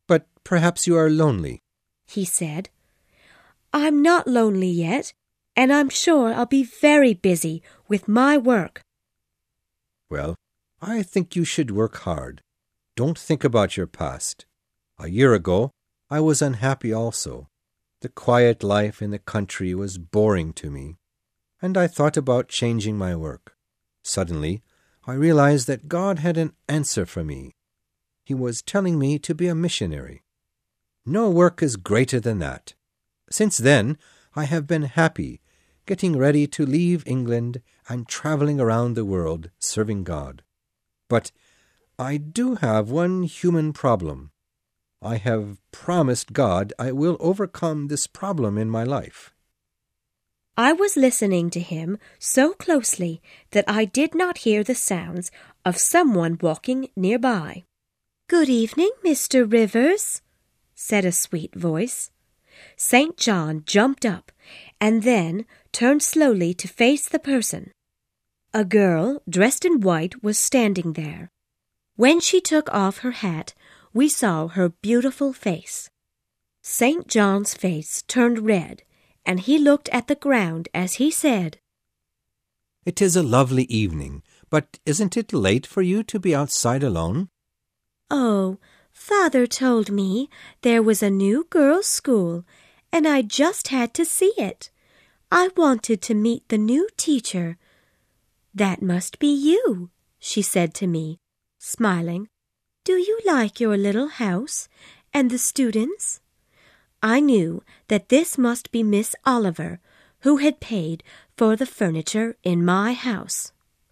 But perhaps you are lonely, he said. I'm not lonely yet, and I'm sure I'll be very busy with my work. Well, I think you should work hard. Don't think about your past. A year ago, I was unhappy also. The quiet life in the country was boring to me, and I thought about changing my work. Suddenly, I realized that God had an answer for me. He was telling me to be a missionary. No work is greater than that. Since then, I have been happy, getting ready to leave England and traveling around the world serving God. But I do have one human problem. I have promised God I will overcome this problem in my life. I was listening to him so closely that I did not hear the sounds of someone walking nearby. "Good evening, Mr. Rivers," said a sweet voice. St. John jumped up and then turned slowly to face the person. A girl dressed in white was standing there. When she took off her hat, we saw her beautiful face. St. John's face turned red, and he looked at the ground as he said, "It is a lovely evening, but isn't it late for you to be outside alone?" "Oh, Father told me there was a new girls' school, and I just had to see it. I wanted to meet the new teacher." "That must be you," she said to me, smiling. "Do you like your little house and the students?" I knew that this must be Miss Oliver, who had paid for the furniture in my house.